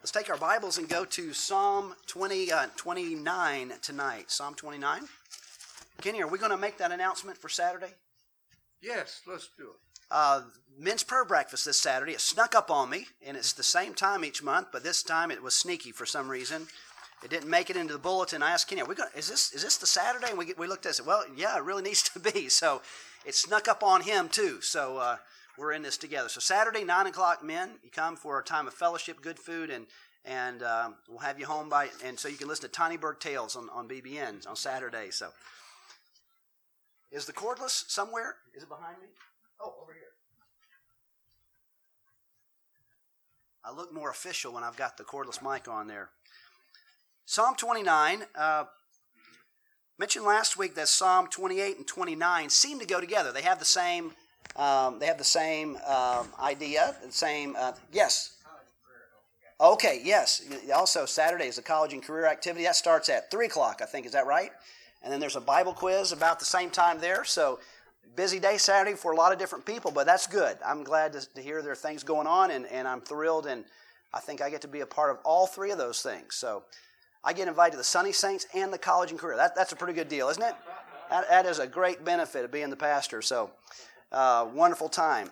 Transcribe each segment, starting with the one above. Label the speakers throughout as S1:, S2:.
S1: Let's take our Bibles and go to Psalm 29 tonight. Psalm 29. Kenny, are we going to make that announcement for Saturday?
S2: Yes, let's do it.
S1: Men's prayer breakfast this Saturday. It snuck up on me, and it's the same time each month, but this time it was sneaky for some reason. It didn't make it into the bulletin. I asked Kenny, is this the Saturday? And we looked at it and said, well, yeah, it really needs to be. So it snuck up on him too. So we're in this together. So Saturday, 9 o'clock, men, you come for a time of fellowship, good food, and we'll have you home and so you can listen to Tiny Bird Tales on BBN on Saturday. So is the cordless somewhere? Is it behind me? Oh, over here. I look more official when I've got the cordless mic on there. Psalm 29, mentioned last week that Psalm 28 and 29 seem to go together. They have the same idea, the same, yes. Okay, yes. Also, Saturday is a college and career activity. That starts at 3 o'clock, I think. Is that right? And then there's a Bible quiz about the same time there. So, busy day Saturday for a lot of different people, but that's good. I'm glad to hear there are things going on, and I'm thrilled, and I think I get to be a part of all three of those things. So, I get invited to the Sunny Saints and the college and career. That's a pretty good deal, isn't it? That is a great benefit of being the pastor. So, wonderful time.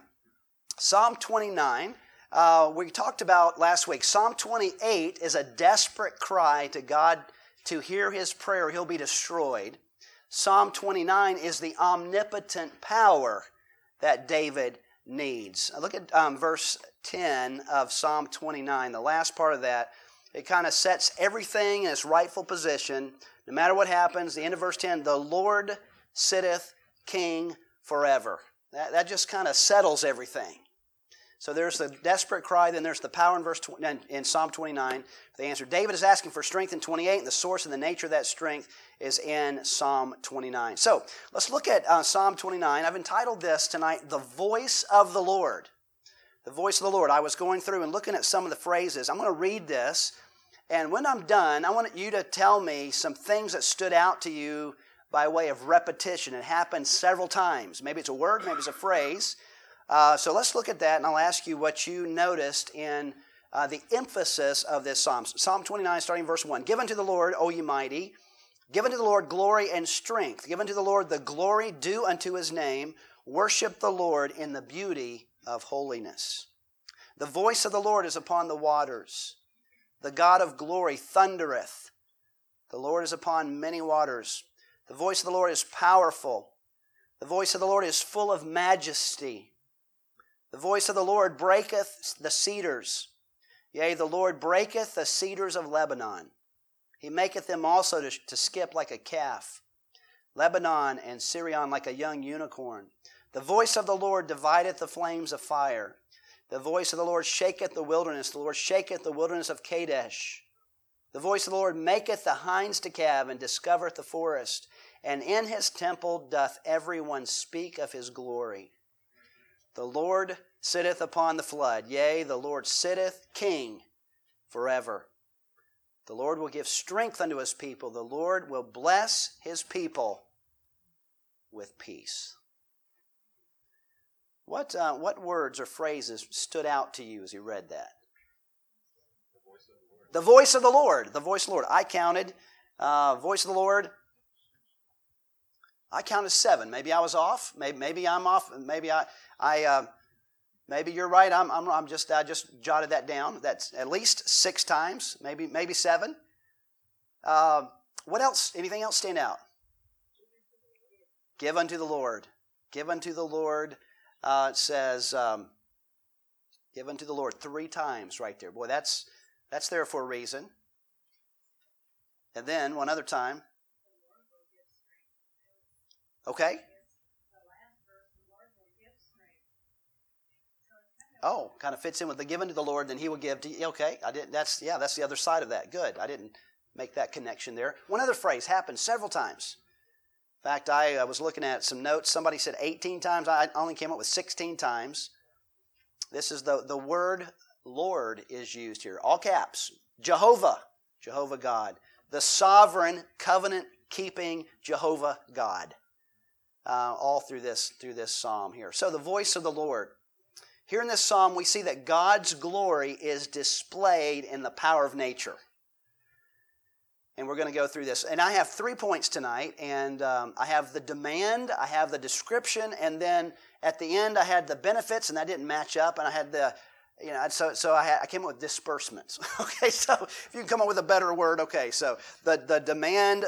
S1: Psalm 29, we talked about last week. Psalm 28 is a desperate cry to God to hear his prayer, he'll be destroyed. Psalm 29 is the omnipotent power that David needs. Look at verse 10 of Psalm 29, the last part of that. It kind of sets everything in its rightful position. No matter what happens, the end of verse 10, the Lord sitteth king forever. That just kind of settles everything. So there's the desperate cry, then there's the power in Psalm 29. The answer. David is asking for strength in 28, and the source and the nature of that strength is in Psalm 29. So let's look at Psalm 29. I've entitled this tonight, The Voice of the Lord. The voice of the Lord. I was going through and looking at some of the phrases. I'm going to read this, and when I'm done, I want you to tell me some things that stood out to you by way of repetition. It happened several times. Maybe it's a word, maybe it's a phrase. So let's look at that, and I'll ask you what you noticed in the emphasis of this psalm. Psalm 29, starting verse 1. Give unto the Lord, O ye mighty. Give unto the Lord glory and strength. Give unto the Lord the glory due unto his name. Worship the Lord in the beauty of holiness. The voice of the Lord is upon the waters. The God of glory thundereth. The Lord is upon many waters. The voice of the Lord is powerful. The voice of the Lord is full of majesty. The voice of the Lord breaketh the cedars. Yea, the Lord breaketh the cedars of Lebanon. He maketh them also to skip like a calf. Lebanon and Sirion like a young unicorn. The voice of the Lord divideth the flames of fire. The voice of the Lord shaketh the wilderness. The Lord shaketh the wilderness of Kadesh. The voice of the Lord maketh the hinds to calve and discovereth the forest. And in his temple doth everyone speak of his glory. The Lord sitteth upon the flood. Yea, the Lord sitteth king forever. The Lord will give strength unto his people. The Lord will bless his people with peace. What words or phrases stood out to you as you read that? The voice of the Lord. The voice of the Lord. I counted. Voice of the Lord. I counted 7. Maybe I was off. Maybe I'm off. Maybe maybe you're right. I just jotted that down. That's at least 6 times. Maybe 7. What else? Anything else stand out? Give unto the Lord. Give unto the Lord. It says, give unto the Lord 3 times right there. Boy, that's there for a reason. And then one other time. Okay. Oh, kind of fits in with the given to the Lord, then he will give to you. Okay, that's the other side of that. Good. I didn't make that connection there. One other phrase happened several times. In fact, I was looking at some notes. Somebody said 18 times. I only came up with 16 times. This is the word Lord is used here. All caps. Jehovah God. The sovereign, covenant-keeping Jehovah God. All through this psalm here. So the voice of the Lord. Here in this psalm, we see that God's glory is displayed in the power of nature. And we're going to go through this. And I have 3 points tonight. And I have the demand, I have the description, and then at the end I had the benefits, and that didn't match up. And I had the, so I came up with disbursements. Okay, so if you can come up with a better word, okay. So the demand,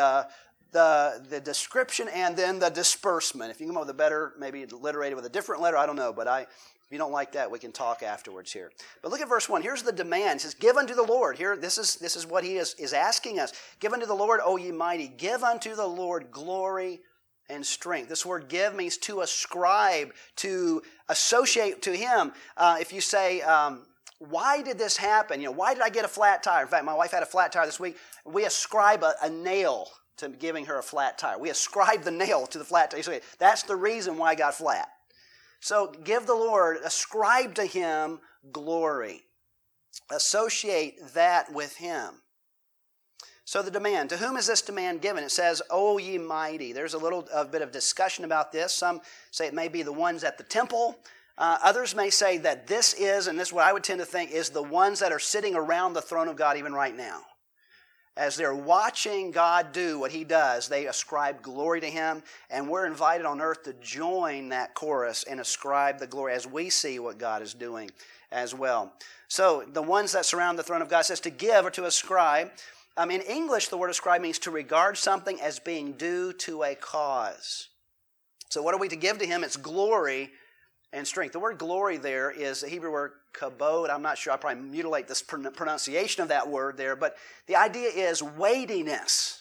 S1: the description, and then the disbursement. If you come up with a better, maybe alliterated with a different letter, I don't know. But if you don't like that, we can talk afterwards here. But look at verse 1. Here's the demand. It says, give unto the Lord. Here, this is what he is asking us. Give unto the Lord, O ye mighty. Give unto the Lord glory and strength. This word give means to ascribe, to associate to him. If you say, why did this happen? Why did I get a flat tire? In fact, my wife had a flat tire this week. We ascribe a nail to giving her a flat tire. We ascribe the nail to the flat tire. So that's the reason why I got flat. So give the Lord, ascribe to him glory. Associate that with him. So the demand, to whom is this demand given? It says, O ye mighty. There's a bit of discussion about this. Some say it may be the ones at the temple. Others may say that this is, and this is what I would tend to think, is the ones that are sitting around the throne of God even right now. As they're watching God do what he does, they ascribe glory to him, and we're invited on earth to join that chorus and ascribe the glory as we see what God is doing as well. So the ones that surround the throne of God says to give or to ascribe. In English, the word ascribe means to regard something as being due to a cause. So what are we to give to him? It's glory and strength. The word glory there is the Hebrew word kabod. I'm not sure. I'll probably mutilate this pronunciation of that word there. But the idea is weightiness.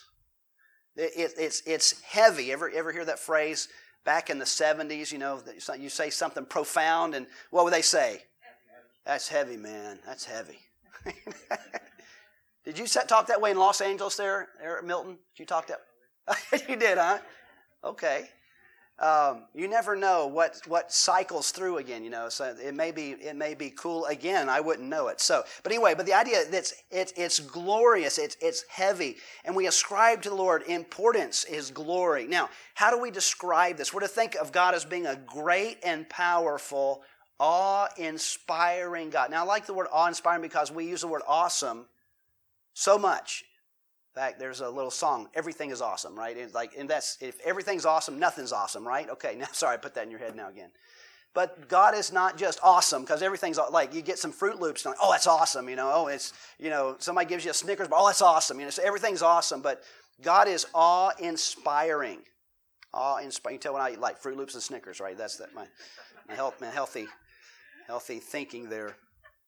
S1: It's heavy. Ever hear that phrase back in the 70s? You say something profound, and what would they say? That's heavy, man. That's heavy. Did you talk that way in Los Angeles there, Milton? Did you talk that? You did, huh? Okay. You never know what cycles through again, So it may be cool again. I wouldn't know it. But the idea that it's glorious. It's heavy, and we ascribe to the Lord importance, his glory. Now, how do we describe this? We're to think of God as being a great and powerful, awe-inspiring God. Now, I like the word awe-inspiring because we use the word awesome so much. In fact, there's a little song, Everything is Awesome, right? If everything's awesome, nothing's awesome, right? Okay, now, sorry, I put that in your head now again. But God is not just awesome, because everything's like, you get some Fruit Loops, and oh, that's awesome, somebody gives you a Snickers bar, oh, that's awesome, so everything's awesome, but God is awe-inspiring. Awe-inspiring. You can tell when I eat like Fruit Loops and Snickers, right? That's my healthy thinking there.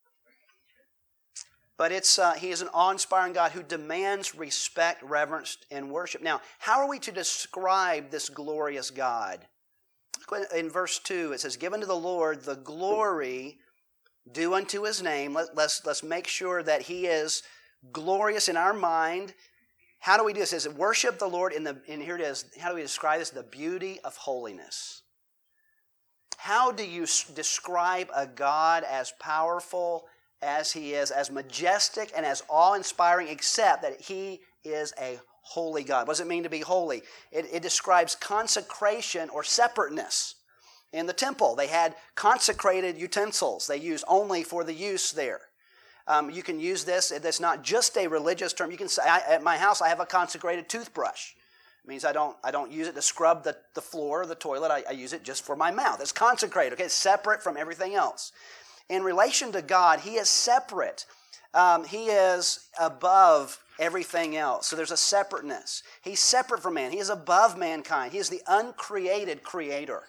S1: But he is an awe-inspiring God who demands respect, reverence, and worship. Now, how are we to describe this glorious God? In verse 2, it says, give unto the Lord the glory due unto his name. Let's make sure that he is glorious in our mind. How do we do this? It says, worship the Lord and here it is. How do we describe this? The beauty of holiness. How do you describe a God as powerful as he is, as majestic and as awe-inspiring, except that he is a holy God? What does it mean to be holy? It describes consecration or separateness. In the temple, they had consecrated utensils they used only for the use there. You can use this. It's not just a religious term. You can say, at my house, I have a consecrated toothbrush. It means I don't use it to scrub the floor or the toilet. I use it just for my mouth. It's consecrated. Okay, it's separate from everything else. In relation to God, he is separate. He is above everything else. So there's a separateness. He's separate from man. He is above mankind. He is the uncreated creator.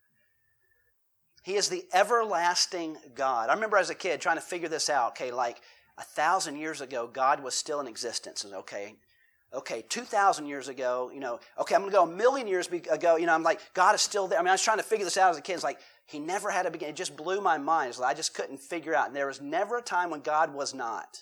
S1: He is the everlasting God. I remember as a kid trying to figure this out. Okay, like 1,000 years ago, God was still in existence. And okay, 2,000 years ago, okay, I'm going to go 1,000,000 years ago, I'm like, God is still there. I was trying to figure this out as a kid. It's like, he never had a beginning. It just blew my mind. It's like I just couldn't figure out. And there was never a time when God was not.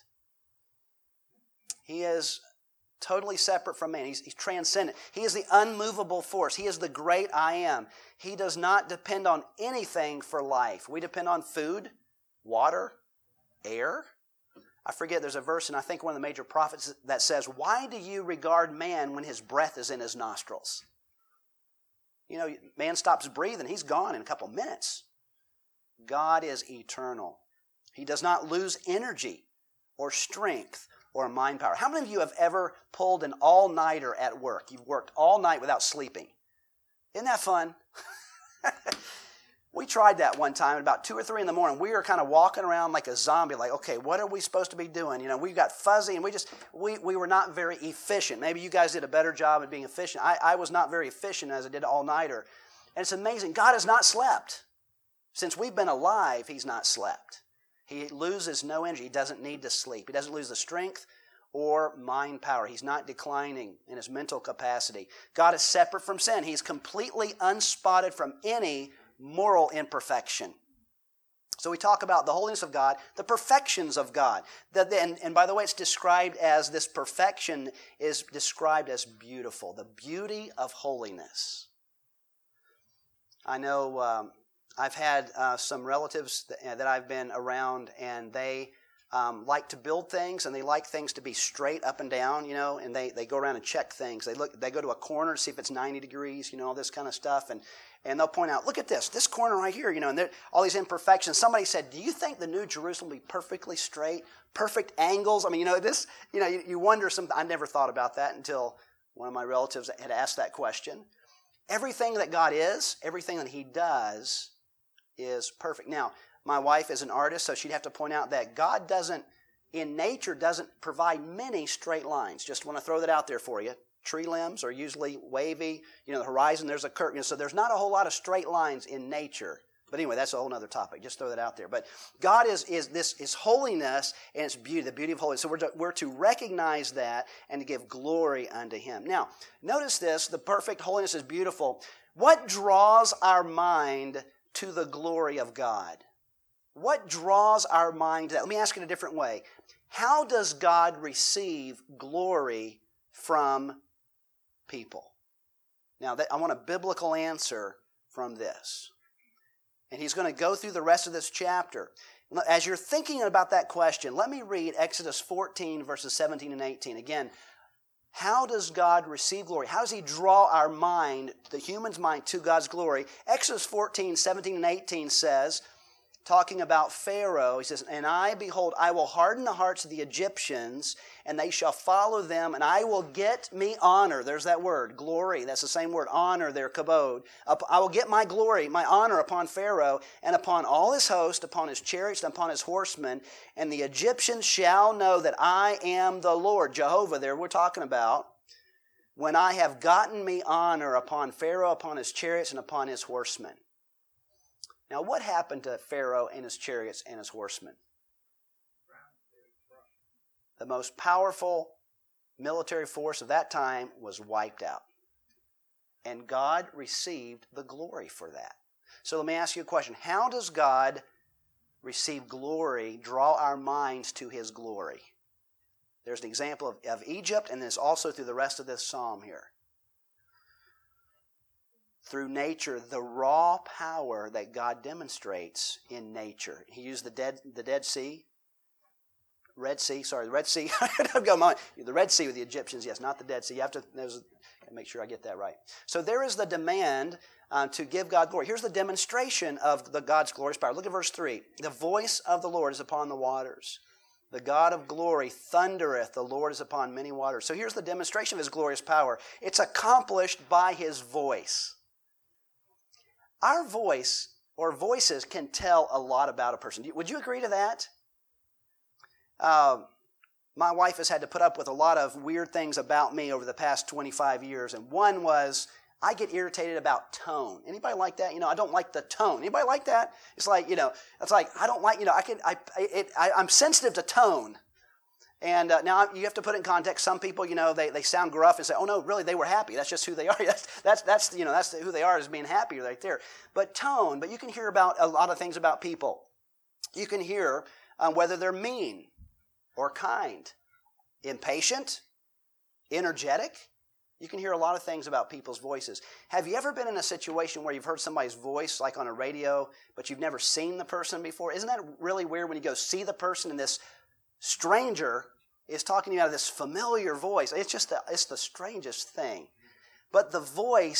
S1: He is totally separate from man. He's transcendent. He is the unmovable force. He is the great I am. He does not depend on anything for life. We depend on food, water, air. I forget, there's a verse in I think one of the major prophets that says, why do you regard man when his breath is in his nostrils? Man stops breathing, he's gone in a couple minutes. God is eternal. He does not lose energy or strength or mind power. How many of you have ever pulled an all-nighter at work? You've worked all night without sleeping. Isn't that fun? We tried that one time at about 2 or 3 in the morning. We were kind of walking around like a zombie, like, okay, what are we supposed to be doing? You know, we got fuzzy and we were not very efficient. Maybe you guys did a better job at being efficient. I was not very efficient as I did all-nighter. And it's amazing. God has not slept. Since we've been alive, He's not slept. He loses no energy. He doesn't need to sleep. He doesn't lose the strength or mind power. He's not declining in His mental capacity. God is separate from sin. He's completely unspotted from any moral imperfection. So we talk about the holiness of God, the perfections of God. And by the way, it's described as, this perfection is described as beautiful, the beauty of holiness. I know I've had some relatives that I've been around, and they like to build things, and they like things to be straight up and down, you know, and they go around and check things. They go to a corner to see if it's 90 degrees, you know, all this kind of stuff, and they'll point out, look at this corner right here, you know, and all these imperfections. Somebody said, do you think the New Jerusalem will be perfectly straight, perfect angles? I mean, you know, this, you know, you wonder I never thought about that until one of my relatives had asked that question. Everything that God is, everything that He does is perfect. Now, my wife is an artist, so she'd have to point out that God in nature doesn't provide many straight lines. Just want to throw that out there for you. Tree limbs are usually wavy. You know, the horizon, there's a curve. You know, so there's not a whole lot of straight lines in nature. But anyway, that's a whole other topic. Just throw that out there. But God is holiness and it's beauty, the beauty of holiness. So we're to recognize that and to give glory unto Him. Now, notice this, the perfect holiness is beautiful. What draws our mind to the glory of God? What draws our mind to that? Let me ask it a different way. How does God receive glory from people? Now, I want a biblical answer from this. And he's going to go through the rest of this chapter. As you're thinking about that question, let me read Exodus 14, verses 17 and 18. Again, how does God receive glory? How does He draw our mind, the human's mind, to God's glory? Exodus 14, 17 and 18 says, talking about Pharaoh, he says, and I, behold, I will harden the hearts of the Egyptians, and they shall follow them, and I will get me honor. There's that word, glory. That's the same word, honor there, kabod. I will get my glory, my honor upon Pharaoh, and upon all his host, upon his chariots, and upon his horsemen, and the Egyptians shall know that I am the Lord. Jehovah there we're talking about. When I have gotten me honor upon Pharaoh, upon his chariots, and upon his horsemen. Now, what happened to Pharaoh and his chariots and his horsemen? The most powerful military force of that time was wiped out. And God received the glory for that. So let me ask you a question. How does God receive glory, draw our minds to His glory? There's an example of Egypt, and there's also through the rest of this psalm here. Through nature, the raw power that God demonstrates in nature. He used the Red Sea. The Red Sea with the Egyptians, yes, not the Dead Sea. You have to make sure I get that right. So there is the demand to give God glory. Here's the demonstration of God's glorious power. Look at verse 3. The voice of the Lord is upon the waters. The God of glory thundereth, the Lord is upon many waters. So here's the demonstration of His glorious power. It's accomplished by His voice. Our voice or voices can tell a lot about a person. Would you agree to that? My wife has had to put up with a lot of weird things about me over the past 25 years, and one was I get irritated about tone. Anybody like that? You know, I don't like the tone. Anybody like that? It's like, you know, it's like I don't like, you know, I'm sensitive to tone. And now you have to put it in context. Some people, you know, they sound gruff and say, "Oh no, really, they were happy. That's just who they are. That's who they are, is being happy right there." But tone. But you can hear about a lot of things about people. You can hear whether they're mean or kind, impatient, energetic. You can hear a lot of things about people's voices. Have you ever been in a situation where you've heard somebody's voice, like on a radio, but you've never seen the person before? Isn't that really weird when you go see the person and this stranger is talking to you out of this familiar voice? It's the strangest thing. But the voice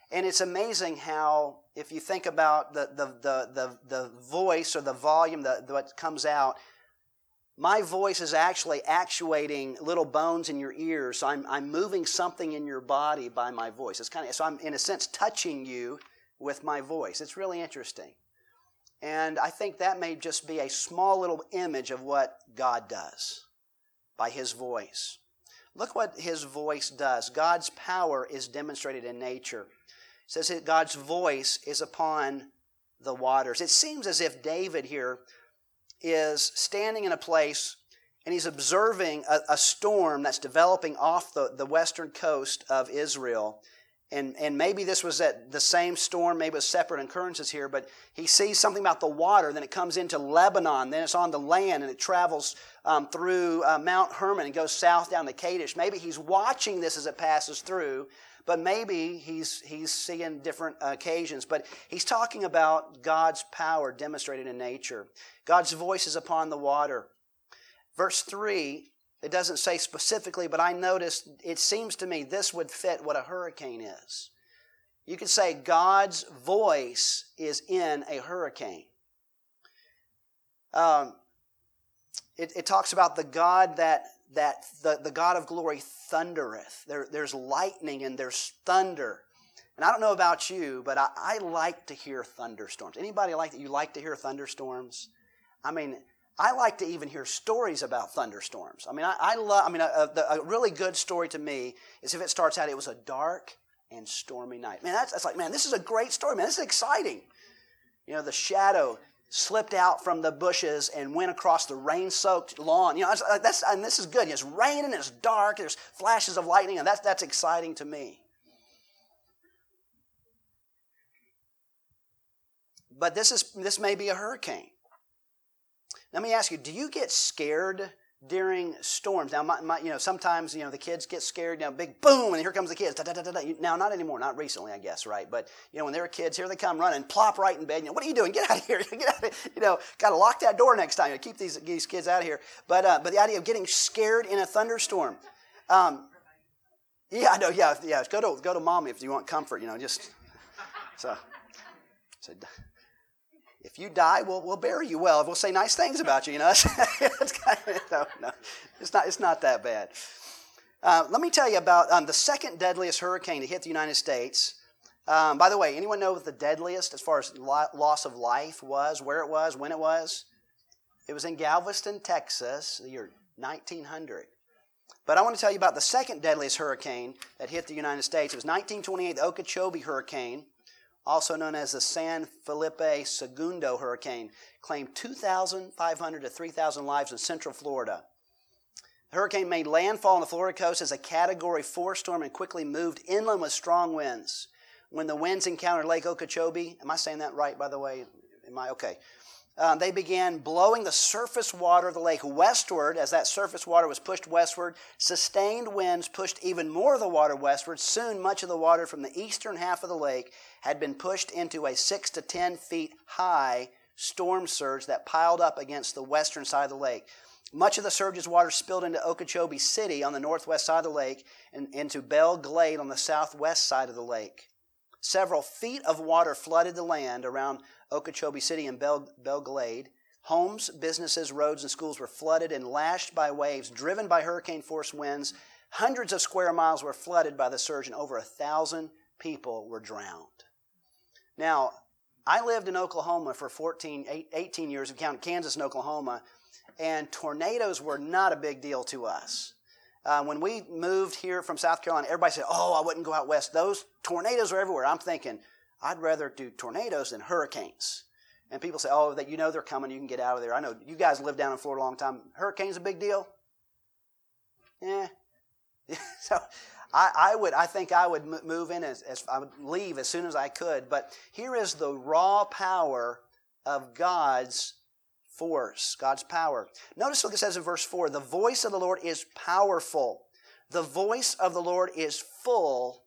S1: And it's amazing how, if you think about the voice or the volume, what comes out, my voice is actually actuating little bones in your ears. So I'm moving something in your body by my voice. So I'm, in a sense, touching you with my voice. It's really interesting. And I think that may just be a small little image of what God does by His voice. Look what His voice does. God's power is demonstrated in nature. It says that God's voice is upon the waters. It seems as if David here is standing in a place and he's observing a storm that's developing off the western coast of Israel. And maybe this was the same storm, maybe it was separate occurrences here, but he sees something about the water, then it comes into Lebanon, then it's on the land, and it travels through Mount Hermon and goes south down to Kadesh. Maybe he's watching this as it passes through, but maybe he's seeing different occasions. But he's talking about God's power demonstrated in nature. God's voice is upon the water. Verse 3, it doesn't say specifically, but I noticed, it seems to me this would fit what a hurricane is. You could say God's voice is in a hurricane. It talks about the God the God of glory thundereth. There's lightning and there's thunder. And I don't know about you, but I like to hear thunderstorms. Anybody you like to hear thunderstorms? I mean, I like to even hear stories about thunderstorms. I mean, a really good story to me is if it starts out, it was a dark and stormy night. Man, that's like, man, this is a great story, man. This is exciting. You know, the shadow slipped out from the bushes and went across the rain-soaked lawn. You know, and this is good. It's raining, it's dark, there's flashes of lightning, and that's exciting to me. But this may be a hurricane. Let me ask you, do you get scared during storms? Now, sometimes, the kids get scared, big boom, and here comes the kids. Da, da, da, da, da. Now, not anymore, not recently, I guess, right? But, when they were kids, here they come running, plop right in bed. What are you doing? Get out of here. Get out of here. Got to lock that door next time. Keep these kids out of here. But the idea of getting scared in a thunderstorm. Yeah, I know, yeah. Go to mommy if you want comfort, So if you die, we'll bury you well. We'll say nice things about you. No, it's not that bad. Let me tell you about the second deadliest hurricane to hit the United States. By the way, anyone know what the deadliest as far as loss of life was, where it was, when it was? It was in Galveston, Texas, the year 1900. But I want to tell you about the second deadliest hurricane that hit the United States. It was 1928, the Okeechobee hurricane, also known as the San Felipe Segundo hurricane, claimed 2,500 to 3,000 lives in central Florida. The hurricane made landfall on the Florida coast as a Category 4 storm and quickly moved inland with strong winds. When the winds encountered Lake Okeechobee, am I saying that right, by the way? Okay? They began blowing the surface water of the lake westward. As that surface water was pushed westward, sustained winds pushed even more of the water westward. Soon, much of the water from the eastern half of the lake had been pushed into a 6 to 10 feet high storm surge that piled up against the western side of the lake. Much of the surge's water spilled into Okeechobee City on the northwest sade of the lake and into Belle Glade on the southwest side of the lake. Several feet of water flooded the land around Okeechobee City and Belle Glade. Homes, businesses, roads, and schools were flooded and lashed by waves, driven by hurricane-force winds. Hundreds of square miles were flooded by the surge, and over 1,000 people were drowned. Now, I lived in Oklahoma for 18 years, if you count Kansas and Oklahoma, and tornadoes were not a big deal to us. When we moved here from South Carolina, everybody said, I wouldn't go out west. Those tornadoes are everywhere. I'm thinking, I'd rather do tornadoes than hurricanes. And people say, that they're coming, you can get out of there. I know you guys lived down in Florida a long time. Hurricanes a big deal? Yeah. So I think I would move in as I would leave as soon as I could. But here is the raw power of God's force, God's power. Notice what it says in verse 4. The voice of the Lord is powerful. The voice of the Lord is full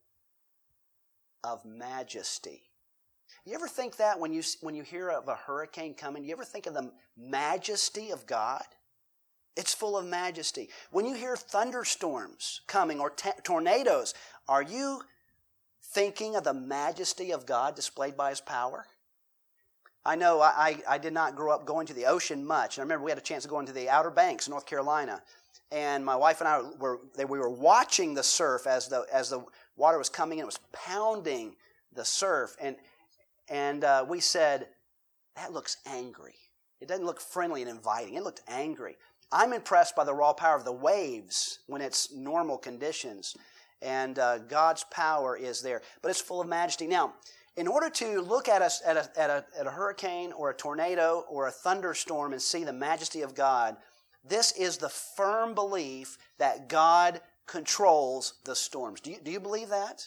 S1: of majesty. You ever think that when you hear of a hurricane coming, you ever think of the majesty of God? It's full of majesty. When you hear thunderstorms coming or tornadoes, are you thinking of the majesty of God displayed by His power? I know I did not grow up going to the ocean much. I remember we had a chance of going to the Outer Banks, North Carolina, and my wife and I we were watching the surf as the water was coming in. It was pounding the surf, and we said, that looks angry. It doesn't look friendly and inviting. It looked angry. I'm impressed by the raw power of the waves when it's normal conditions, and God's power is there, but it's full of majesty. Now, in order to look at a hurricane or a tornado or a thunderstorm and see the majesty of God, this is the firm belief that God controls the storms. Do you believe that?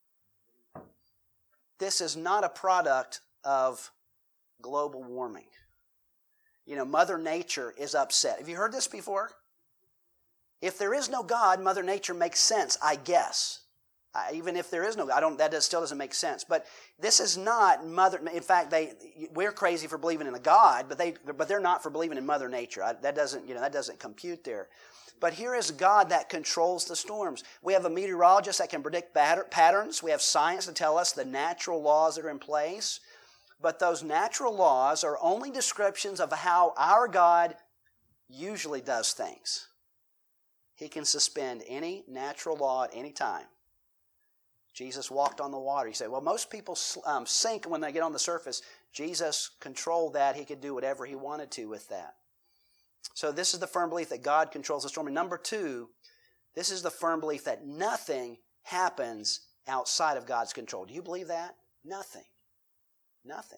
S1: This is not a product of global warming. You know, Mother Nature is upset. Have you heard this before? If there is no God, Mother Nature makes sense, I guess. Even if there is no God, that still doesn't make sense. But this is not Mother. In fact, we're crazy for believing in a God, but they're not for believing in Mother Nature. That doesn't compute there. But here is God that controls the storms. We have a meteorologist that can predict patterns. We have science to tell us the natural laws that are in place. But those natural laws are only descriptions of how our God usually does things. He can suspend any natural law at any time. Jesus walked on the water. You say, well, most people sink when they get on the surface. Jesus controlled that. He could do whatever He wanted to with that. So this is the firm belief that God controls the storm. And number two, this is the firm belief that nothing happens outside of God's control. Do you believe that? Nothing. Nothing.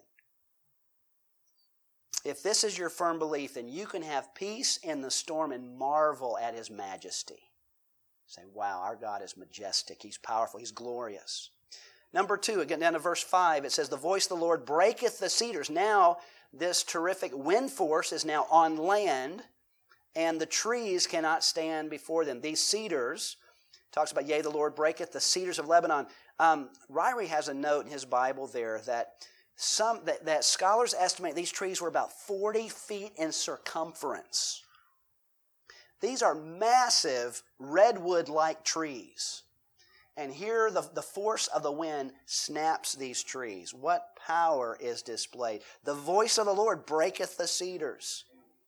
S1: If this is your firm belief, then you can have peace in the storm and marvel at His majesty. Say, wow, our God is majestic. He's powerful. He's glorious. Number two, again down to verse 5, it says, the voice of the Lord breaketh the cedars. Now, this terrific wind force is now on land, and the trees cannot stand before them. These cedars, talks about, yea, the Lord breaketh the cedars of Lebanon. Ryrie has a note in his Bible there that scholars estimate these trees were about 40 feet in circumference. These are massive redwood-like trees. And here the force of the wind snaps these trees. What power is displayed? The voice of the Lord breaketh the cedars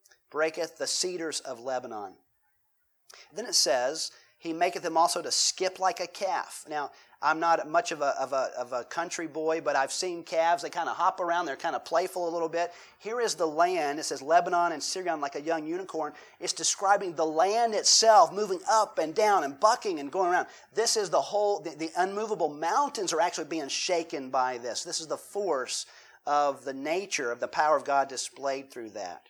S1: of Lebanon. Then it says, He maketh them also to skip like a calf. Now, I'm not much of a country boy, but I've seen calves. They kind of hop around. They're kind of playful a little bit. Here is the land. It says Lebanon and Sirion like a young unicorn. It's describing the land itself moving up and down and bucking and going around. This is the unmovable mountains are actually being shaken by this. This is the force of the nature of the power of God displayed through that.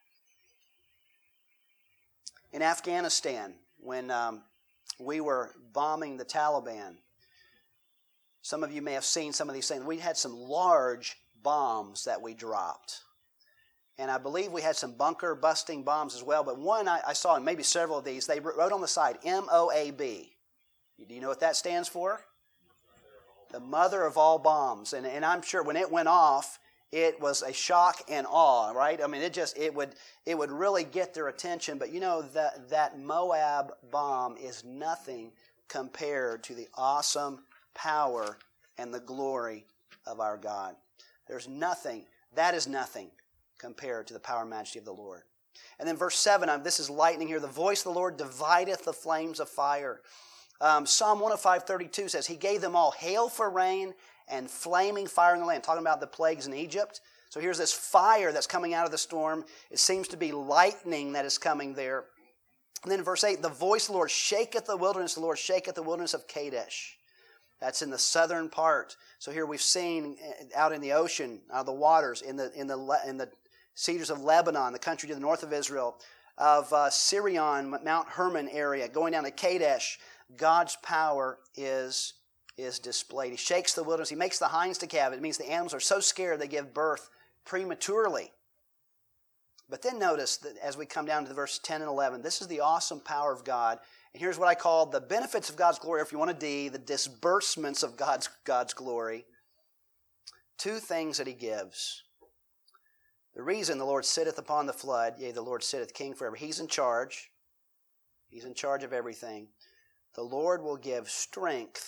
S1: In Afghanistan, when we were bombing the Taliban, some of you may have seen some of these things. We had some large bombs that we dropped. And I believe we had some bunker-busting bombs as well. But one I saw, and maybe several of these, they wrote on the side, MOAB. Do you know what that stands for? The mother of all bombs. And I'm sure when it went off, it was a shock and awe, right? I mean, it would really get their attention. But you know, that Moab bomb is nothing compared to the awesome power and the glory of our God. That is nothing compared to the power and majesty of the Lord. And then verse 7, this is lightning here. The voice of the Lord divideth the flames of fire. Psalm 105:32 says, He gave them all hail for rain and flaming fire in the land. Talking about the plagues in Egypt. So here's this fire that's coming out of the storm. It seems to be lightning that is coming there. And then in verse 8, the voice of the Lord shaketh the wilderness. The Lord shaketh the wilderness of Kadesh. That's in the southern part. So here we've seen out in the ocean, the waters, in the cedars of Lebanon, the country to the north of Israel, of Sirion, Mount Hermon area, going down to Kadesh. God's power is displayed. He shakes the wilderness. He makes the hinds to calve. It means the animals are so scared they give birth prematurely. But then notice that as we come down to verse 10 and 11, this is the awesome power of God. And here's what I call the benefits of God's glory, or if you want a D, the disbursements of God's glory. Two things that He gives. The reason the Lord sitteth upon the flood, yea, the Lord sitteth king forever. He's in charge. He's in charge of everything. The Lord will give strength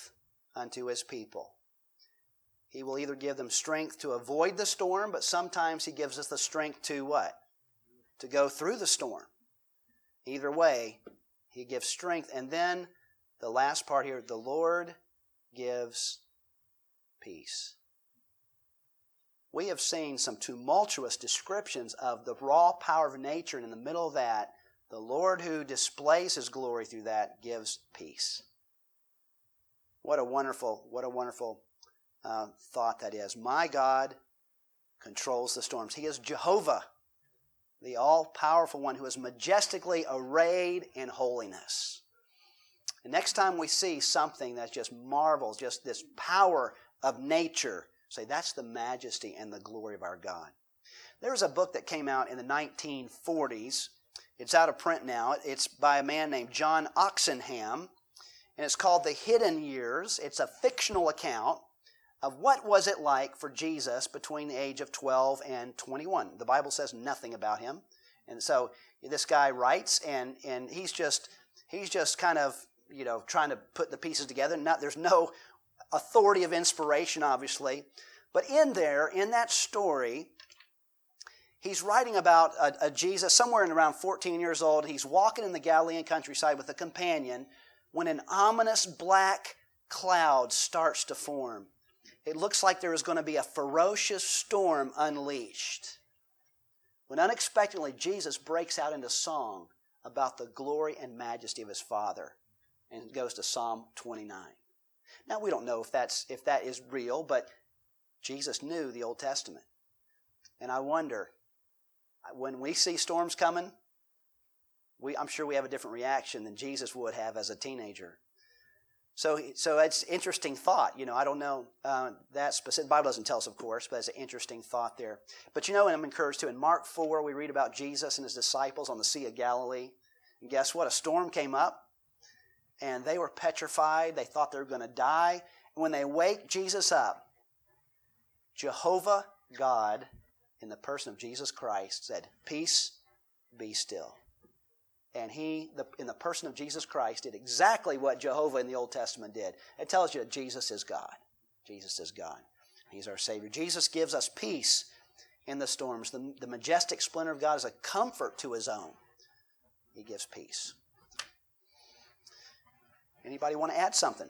S1: unto his people. He will either give them strength to avoid the storm, but sometimes he gives us the strength to what? To go through the storm. Either way, he gives strength. And then the last part here, the Lord gives peace. We have seen some tumultuous descriptions of the raw power of nature, and in the middle of that, the Lord who displays his glory through that gives peace. What a wonderful thought that is. My God controls the storms. He is Jehovah, the all-powerful one who is majestically arrayed in holiness. And next time we see something that just marvels, just this power of nature, say that's the majesty and the glory of our God. There was a book that came out in the 1940s. It's out of print now. It's by a man named John Oxenham, and it's called The Hidden Years. It's a fictional account of what was it like for Jesus between the age of 12 and 21. The Bible says nothing about him. And so this guy writes, and he's just kind of, trying to put the pieces together. There's no authority of inspiration, obviously. But in that story, he's writing about a Jesus somewhere in around 14 years old. He's walking in the Galilean countryside with a companion when an ominous black cloud starts to form. It looks like there is going to be a ferocious storm unleashed. When unexpectedly Jesus breaks out into song about the glory and majesty of his Father, and it goes to Psalm 29. Now we don't know if that is real, but Jesus knew the Old Testament. And I wonder, when we see storms coming, I'm sure we have a different reaction than Jesus would have as a teenager. So it's an interesting thought. I don't know that specific. The Bible doesn't tell us, of course, but it's an interesting thought there. But and I'm encouraged too. In Mark 4, we read about Jesus and his disciples on the Sea of Galilee. And guess what? A storm came up, and they were petrified. They thought they were going to die. And when they wake Jesus up, Jehovah God, in the person of Jesus Christ, said, "Peace, be still." And he, in the person of Jesus Christ, did exactly what Jehovah in the Old Testament did. It tells you that Jesus is God. Jesus is God. He's our Savior. Jesus gives us peace in the storms. The majestic splendor of God is a comfort to his own. He gives peace. Anybody want to add something?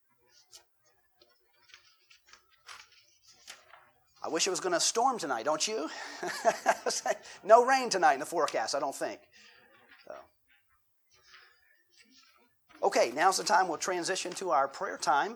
S1: I wish it was going to storm tonight, don't you? No rain tonight in the forecast, I don't think. Okay, now's the time we'll transition to our prayer time.